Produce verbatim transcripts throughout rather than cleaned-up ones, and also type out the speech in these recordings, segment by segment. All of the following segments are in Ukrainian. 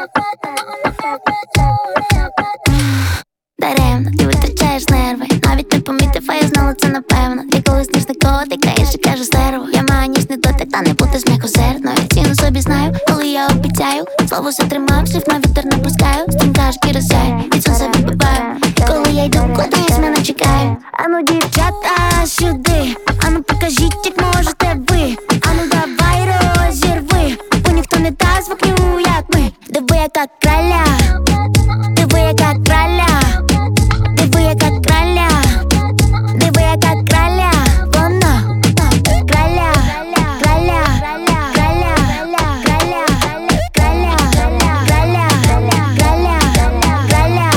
Даремно ти витрачаєш нерви, навіть не помітив, а я знала це напевно. Ти колись ніжний котик, а інший каже стерво. Я маю ніжний дотик, та не бути м'якосердною. Ціну собі знаю, коли я обіцяю. Слово все тримав, слів на вітер не пускаю. Стрімка шкіра сяє, від сонця вибиваю. І коли я йду кудись, мене чекають. Ану, дівчата, сюди. Ану, покажіть, як можете ви. Ану, давай розірви, бо ніхто не дасть вогню, як ми. Диви, яка краля, диви, яка краля, диви, яка краля, диви, яка краля. Вона краля, краля, краля, краля, краля, краля, краля, краля.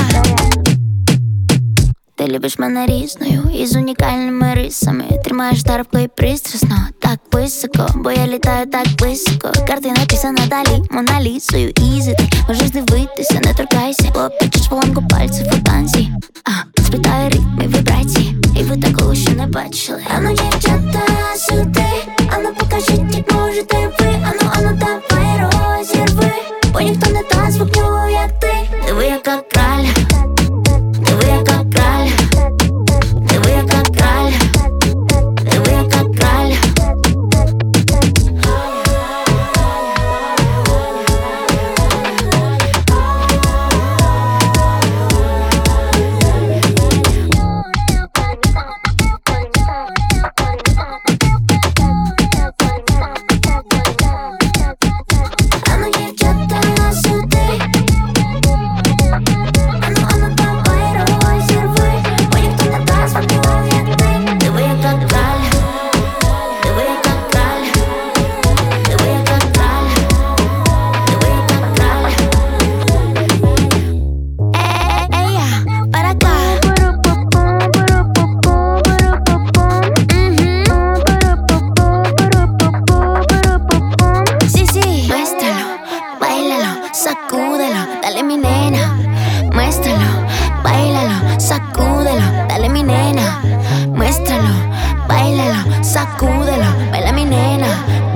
Ти любиш мене різною і з унікальними рисами. Тримаєш тарпко і пристрасно, так високо, бо я літаю так високо. Картина писана далі, Моналізою, ізі. Ти можеш дивитися, не торкайся, бо підчиш полонку пальців у танці. А, спитаю ритми, вібрації, і ви такого ще не бачили. Ану, дівчата, сюди. Ану, покажіть, як можете ви. Ану, ану, давай розірви, бо ніхто не дасть вогню, як ти. Диви, яка краля, диви, яка краля, диви, яка краля, диви, яка краля. Ану, дівчата, сюди. Ану, ану, давай розірви, бо ніхто не дасть вогню, як ти. Диви, яка краля, диви, яка краля, диви, яка краля, диви, яка краля. Ей, я, para acá. Sí, sí, muéstralo, báilalo, sacúdelo, dale mi nena. Muéstralo, báilalo, sacúdelo, dale mi nena. Muéstralo, báilalo, sacúdelo, baila mi nena.